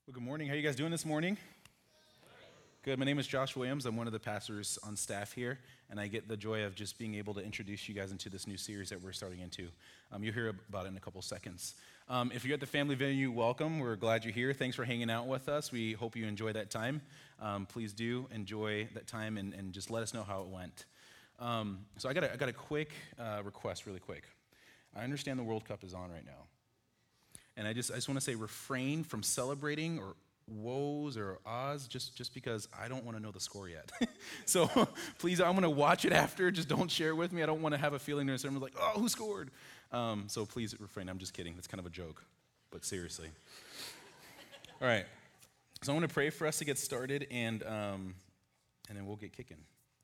Well, good morning. How are you guys doing this morning? Good. My name is Josh Williams. I'm one of the pastors on staff here, and I get the joy of just being able to introduce you guys into this new series that we're starting into. You'll hear about it in a couple seconds. If you're at the family venue, welcome. We're glad you're here. Thanks for hanging out with us. We hope you enjoy that time. Please do enjoy that time and just let us know how it went. So I got a quick request, really quick. I understand the World Cup is on right now. And I just want to say refrain from celebrating or woes or ahs just because I don't want to know the score yet. So please, I'm going to watch it after. Just don't share it with me. I don't want to have a feeling there's someone like, oh, who scored? So please refrain. I'm just kidding. That's kind of a joke, but seriously. All right. So I want to pray for us to get started, and then we'll get kicking.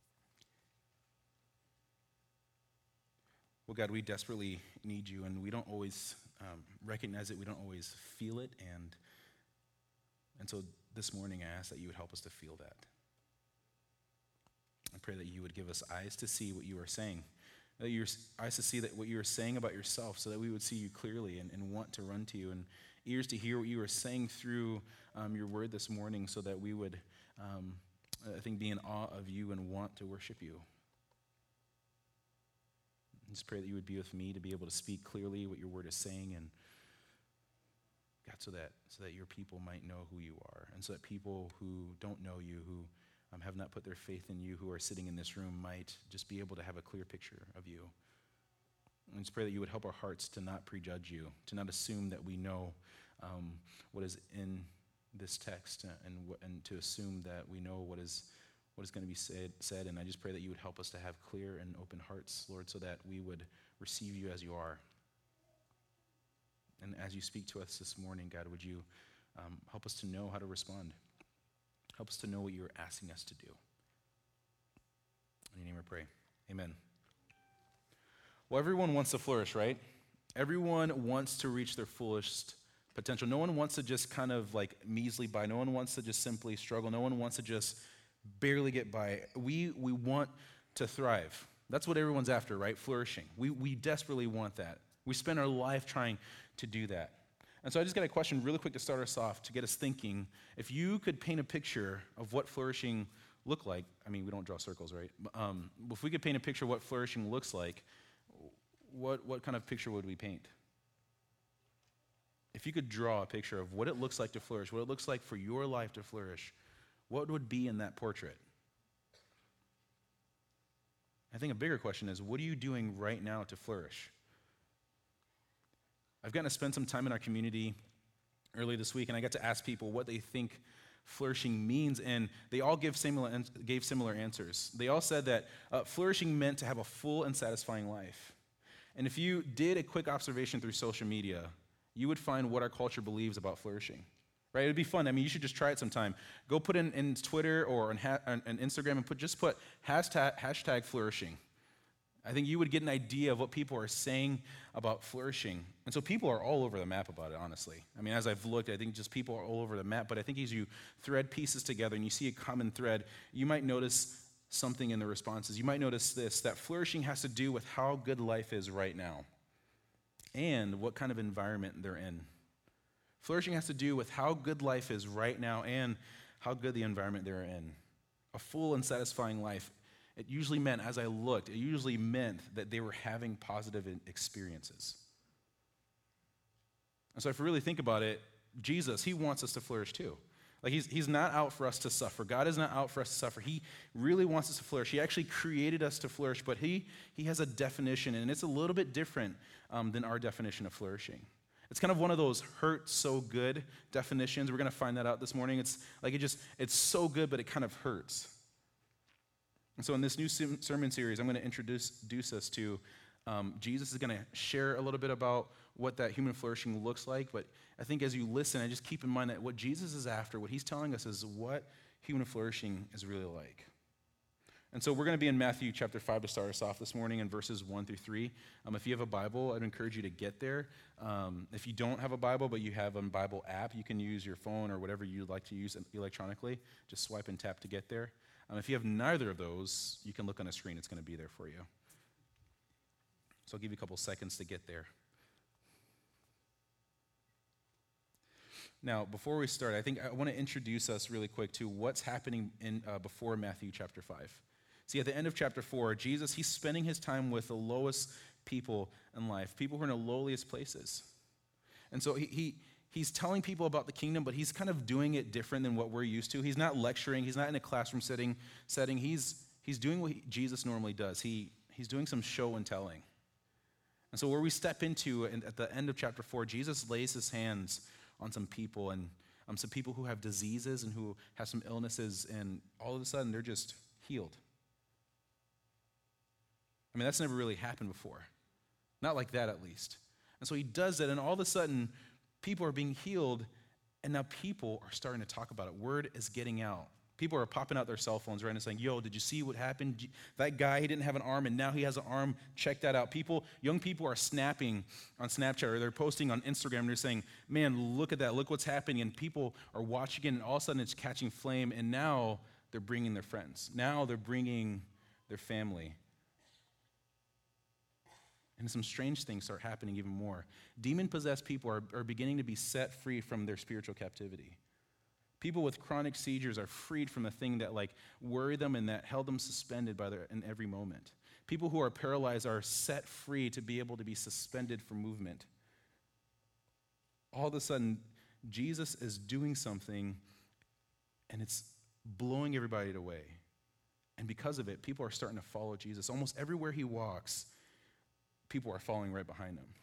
Well, God, we desperately need you, and we don't always recognize it. We don't always feel it, and so this morning I ask that you would help us to feel that. I pray that you would give us eyes to see what you are saying, that your eyes to see that what you are saying about yourself, so that we would see you clearly and want to run to you, and ears to hear what you are saying through your word this morning, so that we would, I think, be in awe of you and want to worship you. I just pray that you would be with me to be able to speak clearly what your word is saying, and God, so that your people might know who you are, and so that people who don't know you, who have not put their faith in you, who are sitting in this room, might just be able to have a clear picture of you. And just pray that you would help our hearts to not prejudge you, to not assume that we know what is in this text, and to assume that we know what is going to be said. And I just pray that you would help us to have clear and open hearts, Lord, so that we would receive you as you are. And as you speak to us this morning, God, would you help us to know how to respond? Help us to know what you're asking us to do. In your name I pray. Amen. Well, everyone wants to flourish, right? Everyone wants to reach their fullest potential. No one wants to just kind of like measly by. No one wants to just simply struggle. No one wants to just barely get by. We want to thrive. That's what everyone's after, right? Flourishing. We desperately want that. We spend our life trying to do that. And so I just got a question really quick to start us off, to get us thinking. If you could paint a picture of what flourishing looked like, I mean, we don't draw circles, right? If we could paint a picture of what flourishing looks like, what kind of picture would we paint? If you could draw a picture of what it looks like to flourish, what it looks like for your life to flourish, what would be in that portrait? I think a bigger question is, what are you doing right now to flourish? I've gotten to spend some time in our community early this week, and I got to ask people what they think flourishing means, and they all gave similar answers. They all said that flourishing meant to have a full and satisfying life. And if you did a quick observation through social media, you would find what our culture believes about flourishing. Right? It would be fun. I mean, you should just try it sometime. Go put in Twitter or on Instagram and put hashtag flourishing. I think you would get an idea of what people are saying about flourishing. And so people are all over the map about it, honestly. I mean, as I've looked, I think just people are all over the map. But I think as you thread pieces together and you see a common thread, you might notice something in the responses. You might notice this, that flourishing has to do with how good life is right now and what kind of environment they're in. Flourishing has to do with how good life is right now and how good the environment they're in. A full and satisfying life. It usually meant, as I looked, that they were having positive experiences. And so if you really think about it, Jesus, he wants us to flourish too. Like he's not out for us to suffer. God is not out for us to suffer. He really wants us to flourish. He actually created us to flourish, but he has a definition, and it's a little bit different than our definition of flourishing. It's kind of one of those hurt so good definitions. We're going to find that out this morning. It's like it's so good, but it kind of hurts. And so in this new sermon series, I'm going to introduce us to Jesus is going to share a little bit about what that human flourishing looks like. But I think as you listen, I just keep in mind that what Jesus is after, what he's telling us is what human flourishing is really like. And so we're going to be in Matthew chapter 5 to start us off this morning in verses 1 through 3. If you have a Bible, I'd encourage you to get there. If you don't have a Bible, but you have a Bible app, you can use your phone or whatever you'd like to use electronically. Just swipe and tap to get there. If you have neither of those, you can look on a screen. It's going to be there for you. So I'll give you a couple seconds to get there. Now, before we start, I think I want to introduce us really quick to what's happening in before Matthew chapter 5. See, at the end of chapter 4, Jesus, he's spending his time with the lowest people in life, people who are in the lowliest places. And so he's telling people about the kingdom, but he's kind of doing it different than what we're used to. He's not lecturing. He's not in a classroom setting. He's doing what Jesus normally does. He's doing some show and telling. And so where we step into, at the end of chapter 4, Jesus lays his hands on some people, and some people who have diseases and who have some illnesses, and all of a sudden they're just healed. I mean, that's never really happened before. Not like that, at least. And so he does that, and all of a sudden, people are being healed, and now people are starting to talk about it. Word is getting out. People are popping out their cell phones, right, and saying, yo, did you see what happened? That guy, he didn't have an arm, and now he has an arm. Check that out. Young people are snapping on Snapchat, or they're posting on Instagram, and they're saying, man, look at that. Look what's happening. And people are watching it, and all of a sudden it's catching flame, and now they're bringing their friends. Now they're bringing their family. And some strange things start happening even more. Demon-possessed people are beginning to be set free from their spiritual captivity. People with chronic seizures are freed from the thing that worried them and that held them suspended in every moment. People who are paralyzed are set free to be able to be suspended from movement. All of a sudden, Jesus is doing something, and it's blowing everybody away. And because of it, people are starting to follow Jesus. Almost everywhere he walks, people are following right behind him.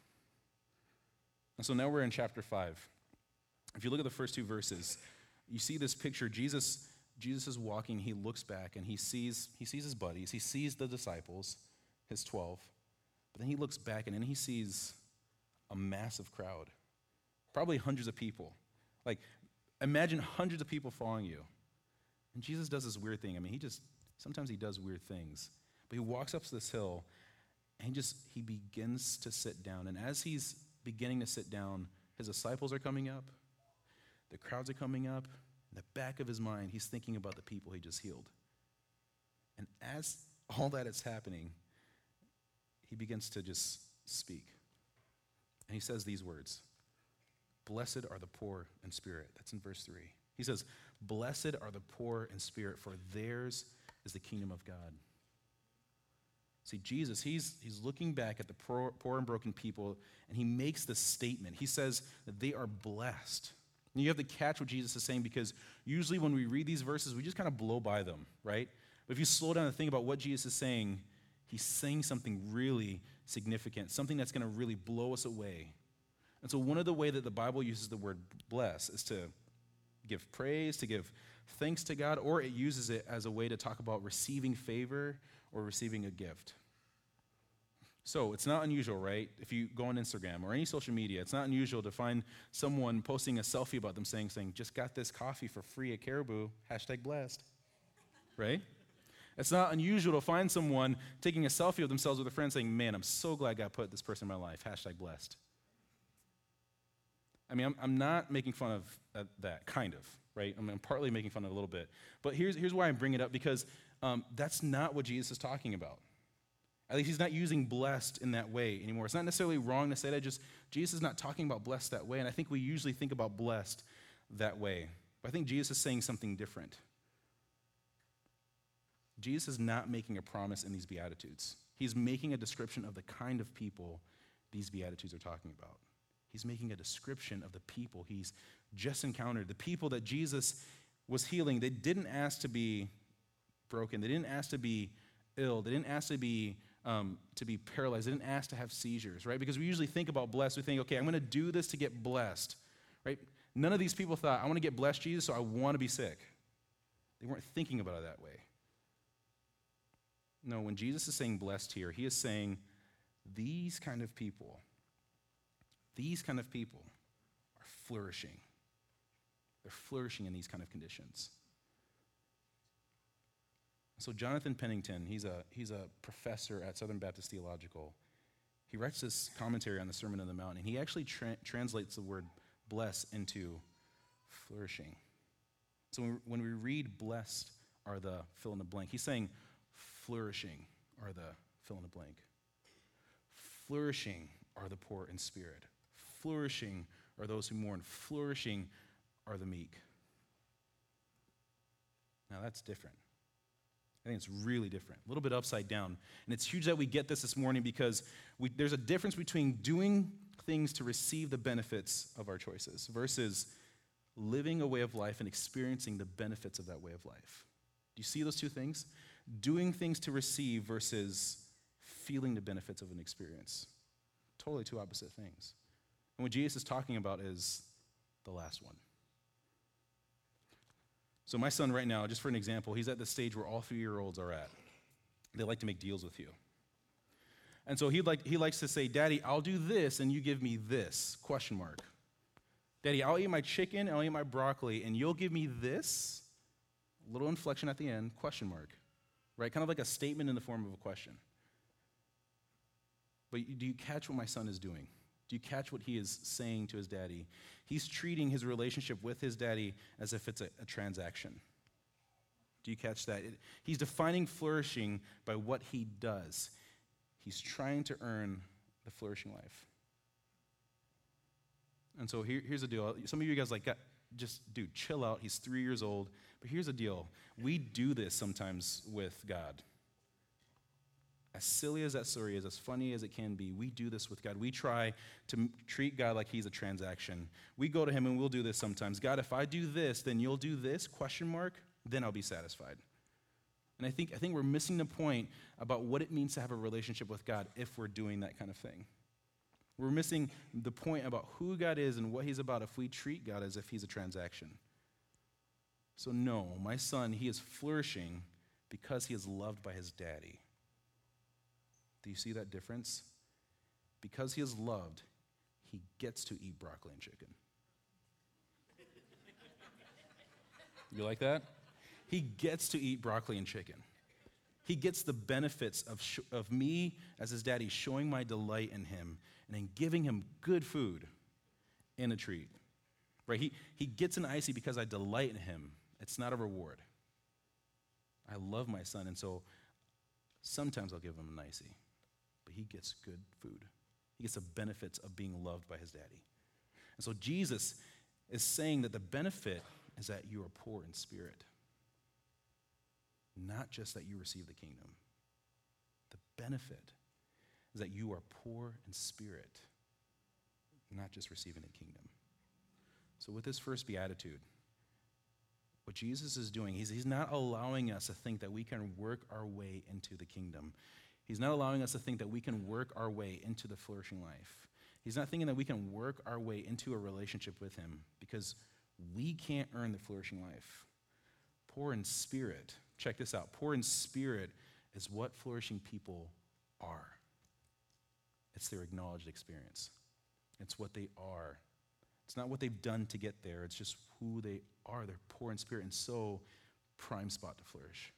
And so now we're in chapter 5. If you look at the first two verses, you see this picture. Jesus is walking. He looks back, and he sees his buddies. He sees the disciples, his 12. But then he looks back, and then he sees a massive crowd, probably hundreds of people. Imagine hundreds of people following you. And Jesus does this weird thing. I mean, sometimes he does weird things. But he walks up to this hill, and he begins to sit down. And as he's beginning to sit down, his disciples are coming up. The crowds are coming up. In the back of his mind, he's thinking about the people he just healed. And as all that is happening, he begins to just speak. And he says these words, "Blessed are the poor in spirit." That's in verse 3. He says, "Blessed are the poor in spirit, for theirs is the kingdom of God." See, Jesus, he's looking back at the poor and broken people, and he makes this statement. He says that they are blessed. And you have to catch what Jesus is saying, because usually when we read these verses, we just kind of blow by them, right? But if you slow down and think about what Jesus is saying, he's saying something really significant, something that's going to really blow us away. And so one of the ways that the Bible uses the word bless is to give praise, to give thanks to God, or it uses it as a way to talk about receiving favor or receiving a gift. So it's not unusual, right? If you go on Instagram or any social media, it's not unusual to find someone posting a selfie about them saying, just got this coffee for free at Caribou, #blessed, right? It's not unusual to find someone taking a selfie of themselves with a friend saying, man, I'm so glad God put this person in my life, #blessed. I mean, I'm not making fun of that, kind of, right? I mean, I'm partly making fun of it a little bit. But here's why I bring it up, because that's not what Jesus is talking about. At least he's not using blessed in that way anymore. It's not necessarily wrong to say that, just Jesus is not talking about blessed that way, and I think we usually think about blessed that way. But I think Jesus is saying something different. Jesus is not making a promise in these Beatitudes. He's making a description of the kind of people these Beatitudes are talking about. He's making a description of the people he's just encountered, the people that Jesus was healing. They didn't ask to be broken. They didn't ask to be ill. They didn't ask to be paralyzed. They didn't ask to have seizures, right? Because we usually think about blessed. We think, okay, I'm going to do this to get blessed, right? None of these people thought, I want to get blessed, Jesus, so I want to be sick. They weren't thinking about it that way. No, when Jesus is saying blessed here, he is saying these kind of people are flourishing. They're flourishing in these kind of conditions. So Jonathan Pennington, he's a professor at Southern Baptist Theological. He writes this commentary on the Sermon on the Mount, and he actually translates the word bless into flourishing. So when we read blessed are the fill in the blank, he's saying flourishing are the fill in the blank. Flourishing are the poor in spirit. Flourishing are those who mourn. Flourishing are the meek. Now that's different. I think it's really different, a little bit upside down. And it's huge that we get this morning because there's a difference between doing things to receive the benefits of our choices versus living a way of life and experiencing the benefits of that way of life. Do you see those two things? Doing things to receive versus feeling the benefits of an experience. Totally two opposite things. And what Jesus is talking about is the last one. So my son right now, just for an example, he's at the stage where all 3-year-olds are at. They like to make deals with you. And so he likes to say, Daddy, I'll do this and you give me this, ? Daddy, I'll eat my chicken, I'll eat my broccoli, and you'll give me this, little inflection at the end, ? Right? Kind of like a statement in the form of a question. But do you catch what my son is doing? Do you catch what he is saying to his daddy? He's treating his relationship with his daddy as if it's a transaction. Do you catch that? He's defining flourishing by what he does. He's trying to earn the flourishing life. And so here's the deal. Some of you guys dude, chill out. He's 3 years old. But here's the deal. We do this sometimes with God. As silly as that story is, as funny as it can be, we do this with God. We try to treat God like he's a transaction. We go to him and we'll do this sometimes. God, if I do this, then you'll do this, ? Then I'll be satisfied. And I think we're missing the point about what it means to have a relationship with God if we're doing that kind of thing. We're missing the point about who God is and what he's about if we treat God as if he's a transaction. So no, my son, he is flourishing because he is loved by his daddy. Do you see that difference? Because he is loved, he gets to eat broccoli and chicken. You like that? He gets to eat broccoli and chicken. He gets the benefits of me as his daddy showing my delight in him and in giving him good food and a treat. Right? He gets an icy because I delight in him. It's not a reward. I love my son, and so sometimes I'll give him an icy. But he gets good food. He gets the benefits of being loved by his daddy. And so Jesus is saying that the benefit is that you are poor in spirit, not just that you receive the kingdom. The benefit is that you are poor in spirit, not just receiving the kingdom. So with this first beatitude, what Jesus is doing, he's not allowing us to think that we can work our way into the kingdom. He's not allowing us to think that we can work our way into the flourishing life. He's not thinking that we can work our way into a relationship with him because we can't earn the flourishing life. Poor in spirit, check this out. Poor in spirit is what flourishing people are. It's their acknowledged experience. It's what they are. It's not what they've done to get there. It's just who they are. They're poor in spirit, and so prime spot to flourish.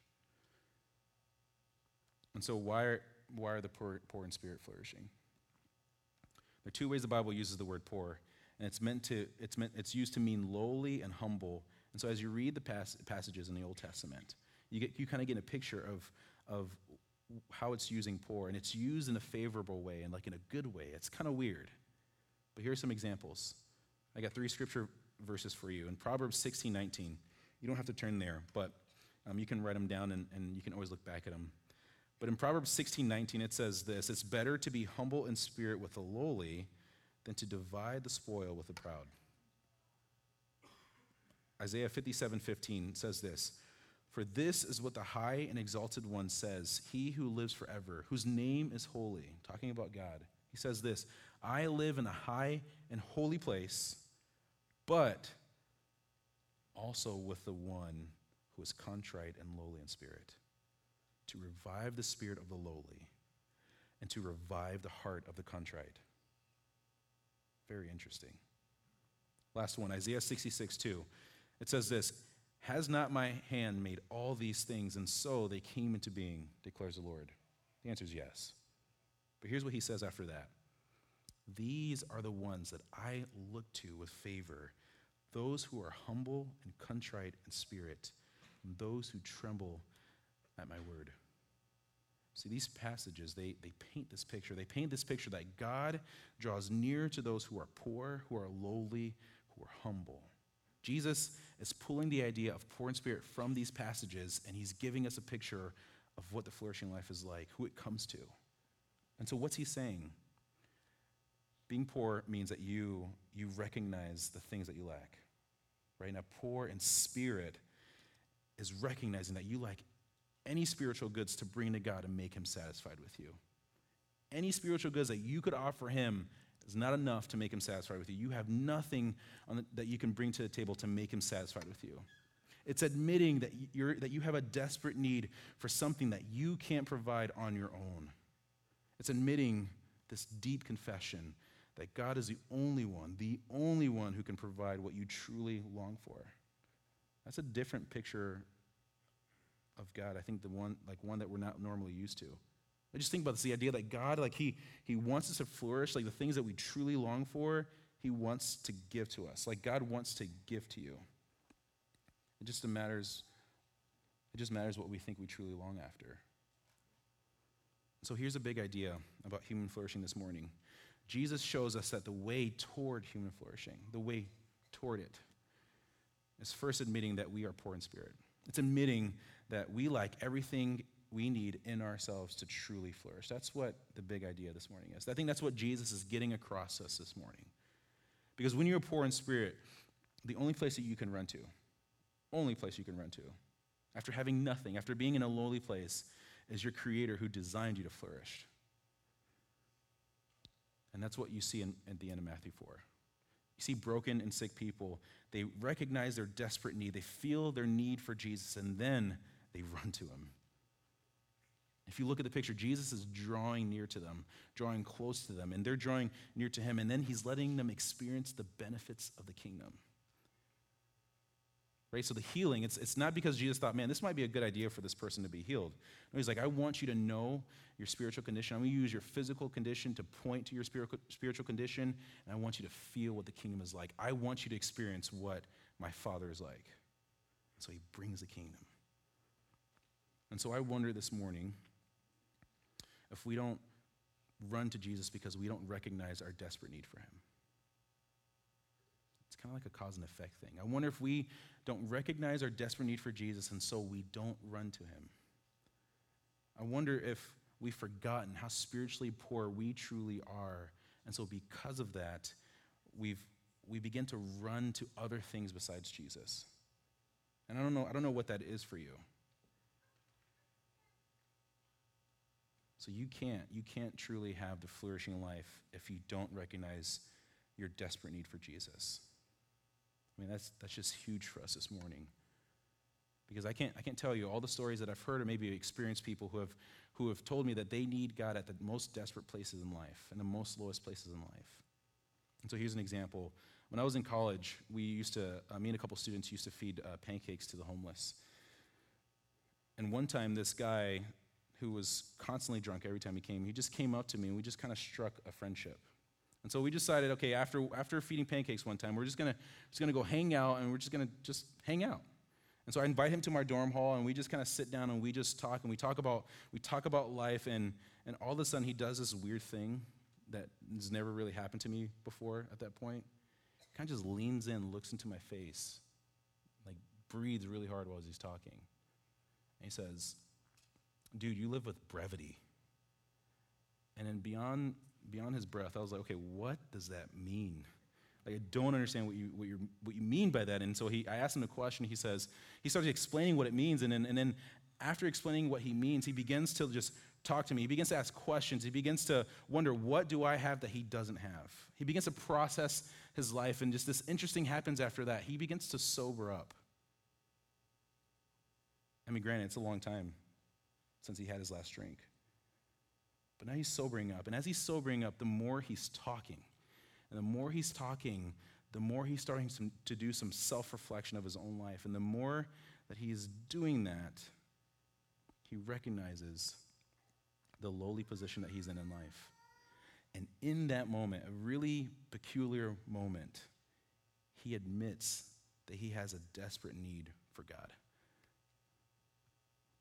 And so why are the poor in spirit flourishing? There are two ways the Bible uses the word poor, and it's used to mean lowly and humble. And so as you read the passages in the Old Testament, you kind of get a picture of how it's using poor, and it's used in a favorable way and like in a good way. It's kind of weird. But here are some examples. I got 3 scripture verses for you. In Proverbs 16:19, you don't have to turn there, but you can write them down and you can always look back at them. But in Proverbs 16:19, it says this: it's better to be humble in spirit with the lowly than to divide the spoil with the proud. Isaiah 57:15 says this: for this is what the high and exalted one says, he who lives forever, whose name is holy. Talking about God. He says this: I live in a high and holy place, but also with the one who is contrite and lowly in spirit, to revive the spirit of the lowly and to revive the heart of the contrite. Very interesting. Last one, Isaiah 66:2. It says this: has not my hand made all these things, and so they came into being, declares the Lord? The answer is yes. But here's what he says after that: these are the ones that I look to with favor, those who are humble and contrite in spirit, and those who tremble at my word. See, these passages, they paint this picture. They paint this picture that God draws near to those who are poor, who are lowly, who are humble. Jesus is pulling the idea of poor in spirit from these passages, and he's giving us a picture of what the flourishing life is like, who it comes to. And so what's he saying? Being poor means that you recognize the things that you lack. Right? Now, poor in spirit is recognizing that you lack any spiritual goods to bring to God and make him satisfied with you. Any spiritual goods that you could offer him is not enough to make him satisfied with you. You have nothing that you can bring to the table to make him satisfied with you. It's admitting that you have a desperate need for something that you can't provide on your own. It's admitting this deep confession that God is the only one who can provide what you truly long for. That's a different picture of God, I think one that we're not normally used to. I just think about this, the idea that God, he wants us to flourish, like the things that we truly long for, he wants to give to us. Like God wants to give to you. It just matters what we think we truly long after. So here's a big idea about human flourishing this morning. Jesus shows us that the way toward human flourishing, the way toward it, is first admitting that we are poor in spirit. It's admitting that we lack everything we need in ourselves to truly flourish. That's what the big idea this morning is. I think that's what Jesus is getting across us this morning. Because when you're poor in spirit, the only place that you can run to, after having nothing, after being in a lowly place, is your Creator who designed you to flourish. And that's what you see at the end of Matthew 4. You see broken and sick people. They recognize their desperate need. They feel their need for Jesus, and then they run to him. If you look at the picture, Jesus is drawing near to them, drawing close to them, and they're drawing near to him, and then he's letting them experience the benefits of the kingdom. Right? So the healing, it's not because Jesus thought, man, this might be a good idea for this person to be healed. No, he's like, I want you to know your spiritual condition. I'm going to use your physical condition to point to your spiritual condition, and I want you to feel what the kingdom is like. I want you to experience what my Father is like. So he brings the kingdom. And so I wonder this morning if we don't run to Jesus because we don't recognize our desperate need for him. It's kind of like a cause and effect thing. I wonder if we don't recognize our desperate need for Jesus and so we don't run to him. I wonder if we've forgotten how spiritually poor we truly are, and so because of that, we begin to run to other things besides Jesus. And I don't know what that is for you. So you can't truly have the flourishing life if you don't recognize your desperate need for Jesus. I mean, that's just huge for us this morning. Because I can't tell you all the stories that I've heard or maybe experienced people who have told me that they need God at the most desperate places in life and the most lowest places in life. And so here's an example. When I was in college, me and a couple students used to feed pancakes to the homeless. And one time, this guy who was constantly drunk every time he came, he just came up to me and we just kind of struck a friendship. And so we decided, okay, after feeding pancakes one time, we're just gonna go hang out, and we're just gonna hang out. And so I invite him to my dorm hall, and we just kind of sit down and we just talk, and we talk about life, and all of a sudden he does this weird thing that has never really happened to me before at that point. He kind of just leans in, looks into my face, like breathes really hard while he's talking. And he says, dude, you live with brevity. And then beyond his breath, I was like, okay, what does that mean? Like, I don't understand what you mean by that. And so I asked him a question. He starts explaining what it means, and then after explaining what he means, he begins to just talk to me. He begins to ask questions. He begins to wonder, what do I have that he doesn't have? He begins to process his life, and just this interesting happens after that. He begins to sober up. I mean, granted, it's a long time since he had his last drink. But now he's sobering up. And as he's sobering up, the more he's talking. And the more he's talking, the more he's starting to do some self-reflection of his own life. And the more that he's doing that, he recognizes the lowly position that he's in life. And in that moment, a really peculiar moment, he admits that he has a desperate need for God.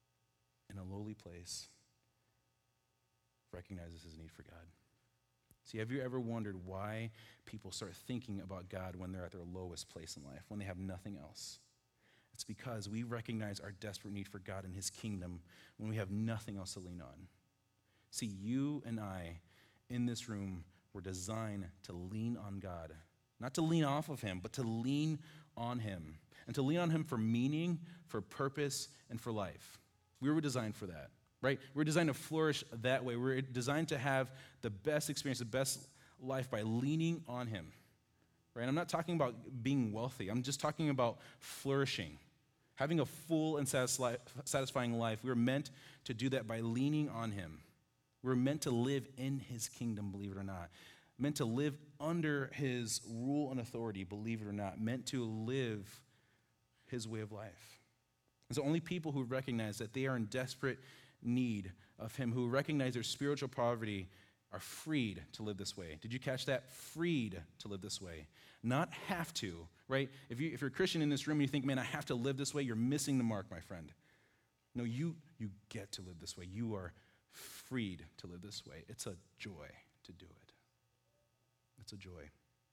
In a lowly place, recognizes his need for God. See, have you ever wondered why people start thinking about God when they're at their lowest place in life, when they have nothing else? It's because we recognize our desperate need for God and his kingdom when we have nothing else to lean on. See, you and I in this room were designed to lean on God, not to lean off of him, but to lean on him, and to lean on him for meaning, for purpose, and for life. We were designed for that, right? We're designed to flourish that way. We're designed to have the best experience, the best life by leaning on him, right? I'm not talking about being wealthy. I'm just talking about flourishing, having a full and satisfying life. We're meant to do that by leaning on him. We're meant to live in his kingdom, believe it or not. Meant to live under his rule and authority, believe it or not. Meant to live his way of life. And so only people who recognize that they are in desperate need of him, who recognize their spiritual poverty, are freed to live this way. Did you catch that? Freed to live this way. Not have to, right? If you're a Christian in this room and you think, man, I have to live this way, you're missing the mark, my friend. No, you get to live this way. You are freed to live this way. It's a joy to do it. It's a joy.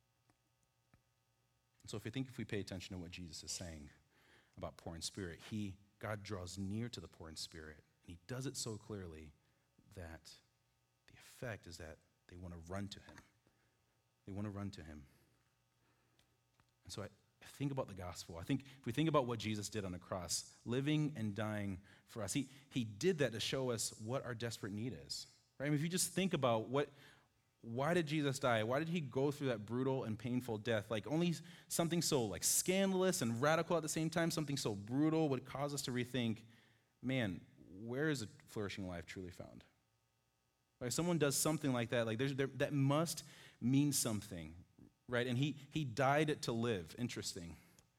So if we pay attention to what Jesus is saying about poor in spirit, God draws near to the poor in spirit, and he does it so clearly that the effect is that they want to run to him. They want to run to him. And so I think about the gospel. I think if we think about what Jesus did on the cross, living and dying for us, he did that to show us what our desperate need is. Right? I mean, if you just think about why did Jesus die? Why did he go through that brutal and painful death? Like only something so like scandalous and radical at the same time, something so brutal would cause us to rethink, man, where is a flourishing life truly found? Like someone does something like that, like that must mean something, right? And he died to live. Interesting.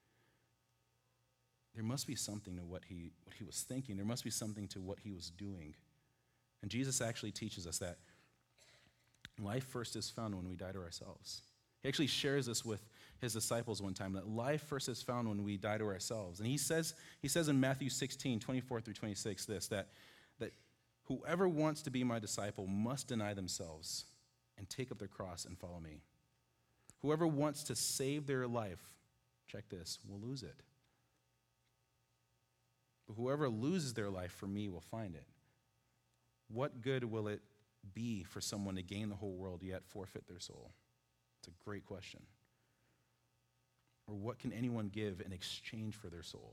There must be something to what he was thinking. There must be something to what he was doing. And Jesus actually teaches us that life first is found when we die to ourselves. He actually shares this with his disciples one time, that life first is found when we die to ourselves. And he says in Matthew 16, 24 through 26 that whoever wants to be my disciple must deny themselves and take up their cross and follow me. Whoever wants to save their life, check this, will lose it. But whoever loses their life for me will find it. What good will it be for someone to gain the whole world yet forfeit their soul? It's a great question. Or what can anyone give in exchange for their soul?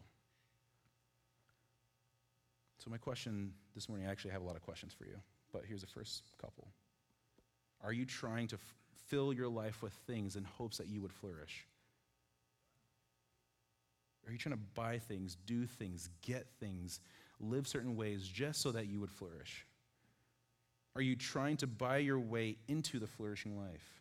So my question this morning, I actually have a lot of questions for you, but here's the first couple. Are you trying to fill your life with things in hopes that you would flourish? Are you trying to buy things, do things, get things, live certain ways just so that you would flourish? Are you trying to buy your way into the flourishing life?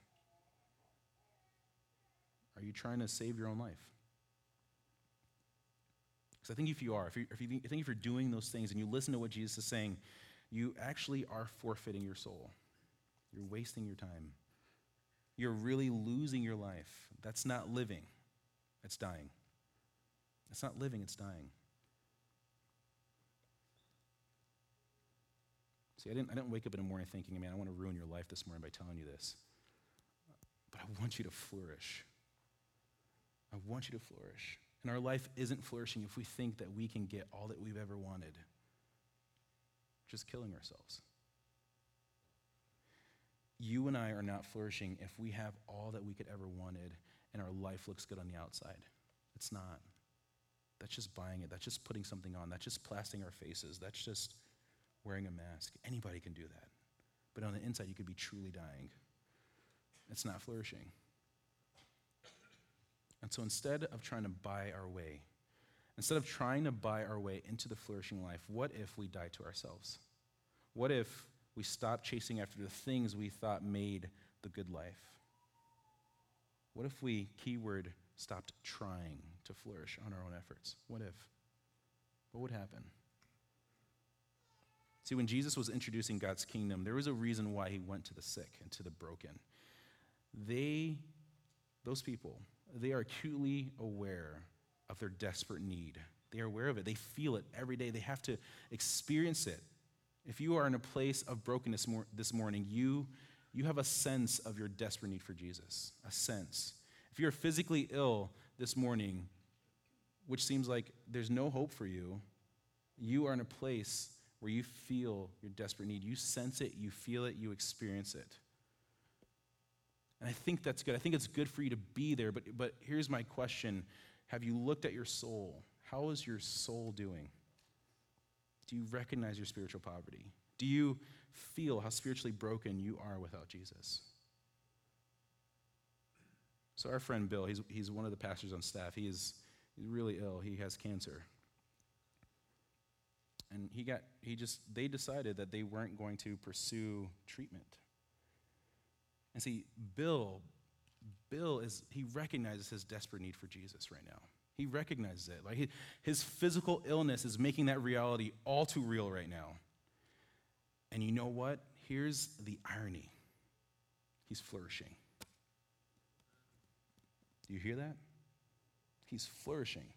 Are you trying to save your own life? Because I think if you are, if you're doing those things and you listen to what Jesus is saying, you actually are forfeiting your soul. You're wasting your time. You're really losing your life. That's not living. It's dying. It's not living, it's dying. See, I didn't wake up in the morning thinking, man, I want to ruin your life this morning by telling you this. But I want you to flourish. I want you to flourish. And our life isn't flourishing if we think that we can get all that we've ever wanted. Just killing ourselves. You and I are not flourishing if we have all that we could ever wanted and our life looks good on the outside. It's not. That's just buying it. That's just putting something on. That's just plastering our faces. That's just wearing a mask. Anybody can do that. But on the inside, you could be truly dying. It's not flourishing. And so instead of trying to buy our way into the flourishing life, what if we die to ourselves? What if we stop chasing after the things we thought made the good life? What if we, keyword, stopped trying to flourish on our own efforts? What if? What would happen? See, when Jesus was introducing God's kingdom, there was a reason why he went to the sick and to the broken. Those people, they are acutely aware of their desperate need. They are aware of it. They feel it every day. They have to experience it. If you are in a place of brokenness this morning, you you have a sense of your desperate need for Jesus, a sense. If you're physically ill this morning, which seems like there's no hope for you, you are in a place where you feel your desperate need. You sense it, you feel it, you experience it. And I think that's good. I think it's good for you to be there, but here's my question. Have you looked at your soul? How is your soul doing? Do you recognize your spiritual poverty? Do you feel how spiritually broken you are without Jesus? So our friend Bill, he's one of the pastors on staff. He's really ill. He has cancer. And they decided that they weren't going to pursue treatment. And see, Bill he recognizes his desperate need for Jesus right now. He recognizes it. Like his physical illness is making that reality all too real right now. And you know what? Here's the irony. He's flourishing. Do you hear that? He's flourishing.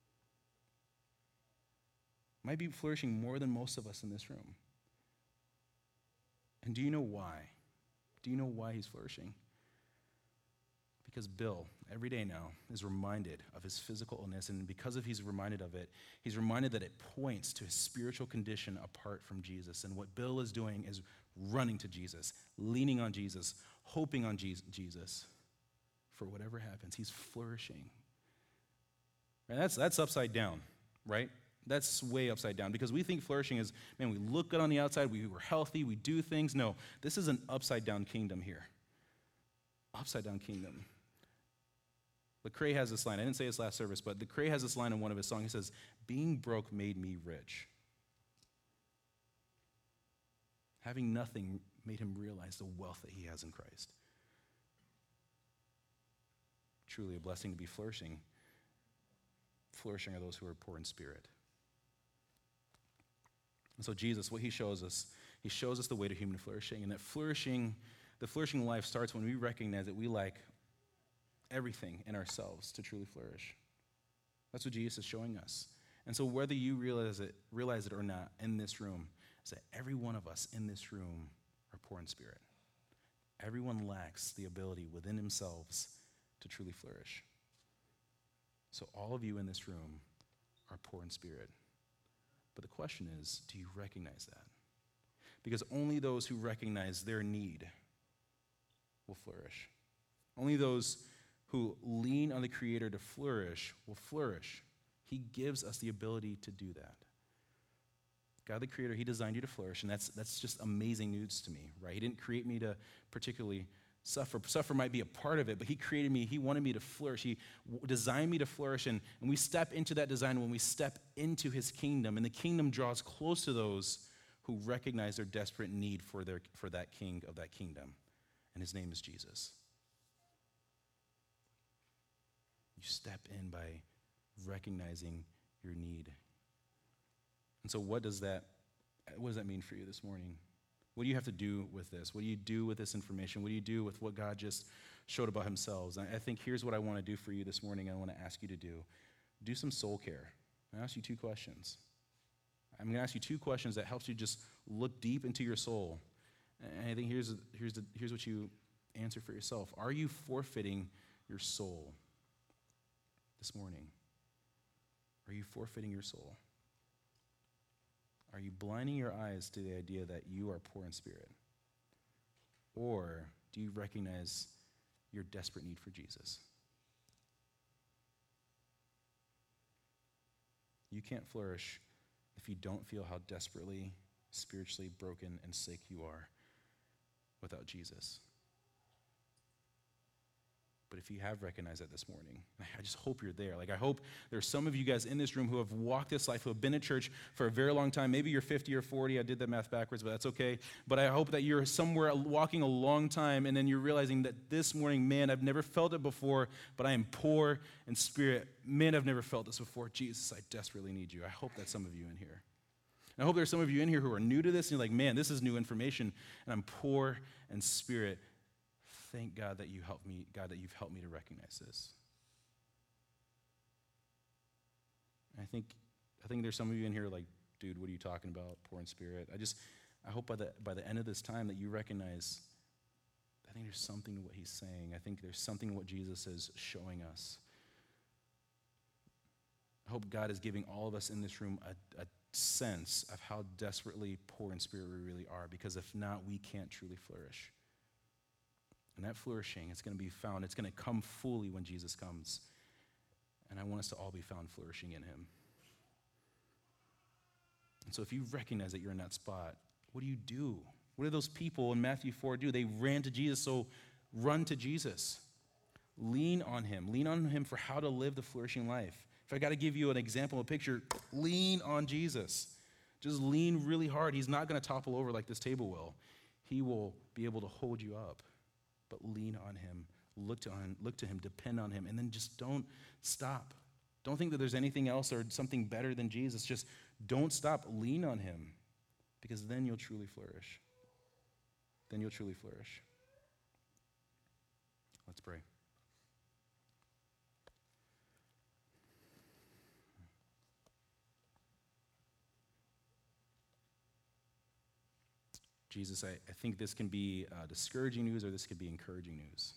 Might be flourishing more than most of us in this room. And do you know why? Do you know why he's flourishing? Because Bill, every day now, is reminded of his physical illness, and because he's reminded of it, he's reminded that it points to his spiritual condition apart from Jesus. And what Bill is doing is running to Jesus, leaning on Jesus, hoping on Jesus for whatever happens. He's flourishing. And that's upside down, right? That's way upside down, because we think flourishing is, man, we look good on the outside, we're healthy, we do things. No, this is an upside down kingdom here. Upside down kingdom. Lecrae has this line. I didn't say this last service, but Lecrae has this line in one of his songs. He says, "Being broke made me rich." Having nothing made him realize the wealth that he has in Christ. Truly a blessing to be flourishing. Flourishing are those who are poor in spirit. And so Jesus, what he shows us the way to human flourishing, and that the flourishing life starts when we recognize that we lack everything in ourselves to truly flourish. That's what Jesus is showing us. And so whether you realize it or not in this room, is that every one of us in this room are poor in spirit. Everyone lacks the ability within themselves to truly flourish. So all of you in this room are poor in spirit. But the question is, do you recognize that? Because only those who recognize their need will flourish. Only those who lean on the Creator to flourish will flourish. He gives us the ability to do that. God the Creator, he designed you to flourish, and that's just amazing news to me, right? He didn't create me to particularly suffer. Suffer might be a part of it, but he created me, he wanted me to flourish. He designed me to flourish, and we step into that design when we step into his kingdom, and the kingdom draws close to those who recognize their desperate need for that king of that kingdom, and his name is Jesus. You step in by recognizing your need. And so what does that mean for you this morning? What do you have to do with this? What do you do with this information? What do you do with what God just showed about himself? I think here's what I want to do for you this morning. I want to ask you to do. Do some soul care. I ask you two questions. I'm going to ask you two questions that helps you just look deep into your soul. And I think here's what you answer for yourself. Are you forfeiting your soul this morning? Are you forfeiting your soul? Are you blinding your eyes to the idea that you are poor in spirit? Or do you recognize your desperate need for Jesus? You can't flourish if you don't feel how desperately, spiritually broken and sick you are without Jesus. But if you have recognized that this morning, I just hope you're there. I hope there's some of you guys in this room who have walked this life, who have been at church for a very long time. Maybe you're 50 or 40. I did that math backwards, but that's okay. But I hope that you're somewhere walking a long time, and then you're realizing that this morning, man, I've never felt it before, but I am poor in spirit. Man, I've never felt this before. Jesus, I desperately need you. I hope that's some of you in here. And I hope there's some of you in here who are new to this, and you're like, man, this is new information, and I'm poor in spirit. Thank God that you helped me, God, that you've helped me to recognize this. I think there's some of you in here like, dude, what are you talking about? Poor in spirit. I hope by the end of this time that you recognize think there's something to what he's saying. I think there's something to what Jesus is showing us. I hope God is giving all of us in this room a sense of how desperately poor in spirit we really are, because if not, we can't truly flourish. And that flourishing, it's going to be found, it's going to come fully when Jesus comes. And I want us to all be found flourishing in him. And so if you recognize that you're in that spot, what do? What did those people in Matthew 4 do? They ran to Jesus, so run to Jesus. Lean on him. Lean on him for how to live the flourishing life. If I got to give you an example, a picture, lean on Jesus. Just lean really hard. He's not going to topple over like this table will. He will be able to hold you up. But lean on him. Look to him, depend on him, and then just don't stop. Don't think that there's anything else or something better than Jesus. Just don't stop. Lean on him, because then you'll truly flourish. Then you'll truly flourish. Let's pray. Jesus, I think this can be discouraging news, or this could be encouraging news.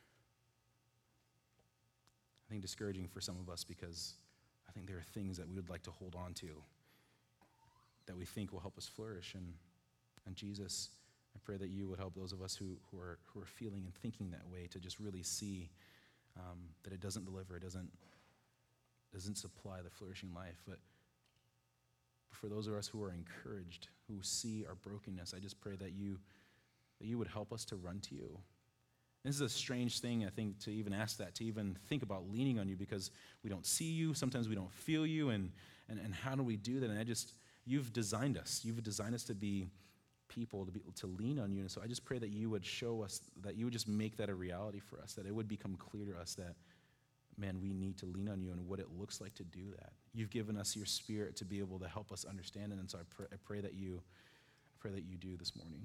I think discouraging for some of us because I think there are things that we would like to hold on to that we think will help us flourish. And Jesus, I pray that you would help those of us who are feeling and thinking that way to just really see that it doesn't deliver, it doesn't supply the flourishing life. But for those of us who are encouraged, who see our brokenness, I just pray that you would help us to run to you. This is a strange thing, I think, to even ask that, to even think about leaning on you, because we don't see you, sometimes we don't feel you, and how do we do that? And you've designed us. You've designed us to be people, to lean on you. And so I just pray that you would show us, that you would just make that a reality for us, that it would become clear to us that, man, we need to lean on you and what it looks like to do that. You've given us your Spirit to be able to help us understand it, and so I pray that you do this morning.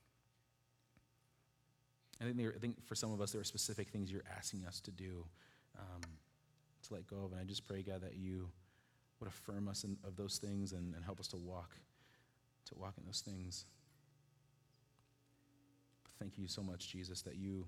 I think for some of us, there are specific things you're asking us to do, to let go of. And I just pray, God, that you would affirm us of those things and help us to walk in those things. But thank you so much, Jesus, that you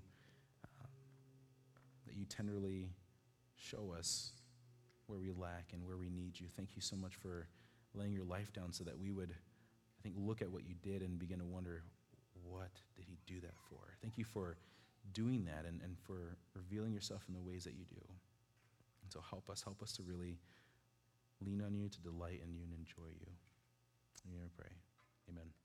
tenderly show us where we lack and where we need you. Thank you so much for laying your life down so that we would, I think, look at what you did and begin to wonder, what did he do that for? Thank you for doing that and for revealing yourself in the ways that you do. And so help us to really lean on you, to delight in you and enjoy you. In your name I pray. Amen.